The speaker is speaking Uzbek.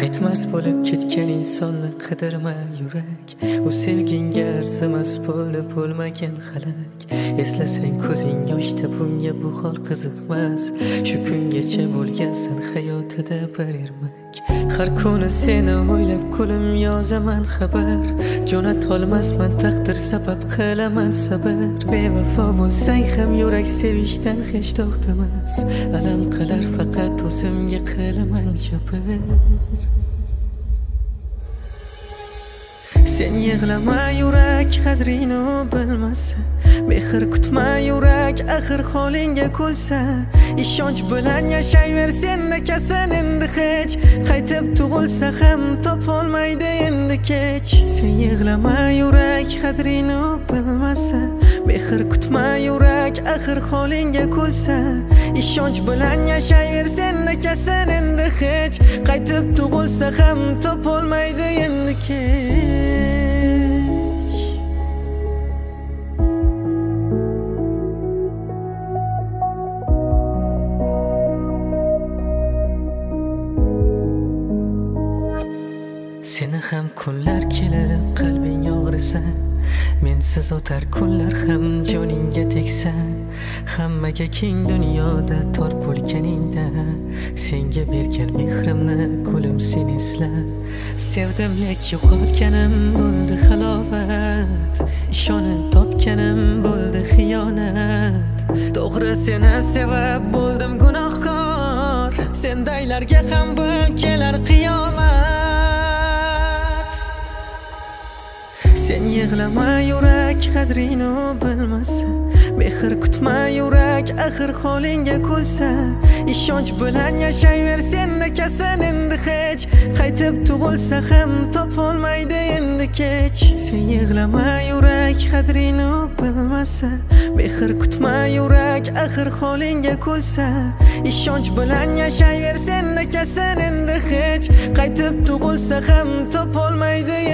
qaytmas bo'lib ketgan insonni qidirma yurak. U sevginga arzimas bo'ldi bo'lmagan xalak. Eslasang ko'zing yoshda bunga bu hol qiziqmas. Shu kungacha bo'lgansan hayotida bir ermak. Har kuni seni o'ylab kulim yozaman xabar. Jo'natolmasman taqdir sabab qilaman sabr. Bevafo bo'lsang ham yurak sevishdan hech to'xtamas. Alam qilar faqat o'zimga qilaman jabr. Sen yig'lama yurak qadrini bilmasa. Mehr kutma yurak axir holingga kulsa. Ishonch bilan yashayver senda kasan endi hech. Qaytib tug'ilsa ham topolmaydi endi kech. Sen yig'lama yurak qadrini bilmasa. Mehr kutma yurak axir holingga kulsa. Ishonch bilan yashayver senda kasan endi hech. Qaytib tug'ilsa ham topolmaydi endi kech. Seni ham kunlar kelib qalbing og'risa, mensiz o'tar kunlar ham joningga tegsa, hammaga keng dunyoda tor bo'lganingda, senga bergan mehrimni kulim sen esla. Sevdim lek yo'qotganim bo'ldi halovat, ishonib topganim bo'ldi xiyonat. To'g'ri seni sevib bo'ldim gunohkor, sendaylarga ham bil kelar qiyomat. Sen yig'lama yurak qadrini bilmasa. Mehr kutma yurak axir holingga kulsa. Ishonch bilan yashayver senda kasan endi hech. Qaytib tug'ilsa ham topolmaydi endi kech. Sen yig'lama yurak qadrini bilmasa. Mehr kutma yurak axir holingga kulsa. Ishonch bilan yashayver senda kasan endi hech. Qaytib tug'ilsa ham topolmaydi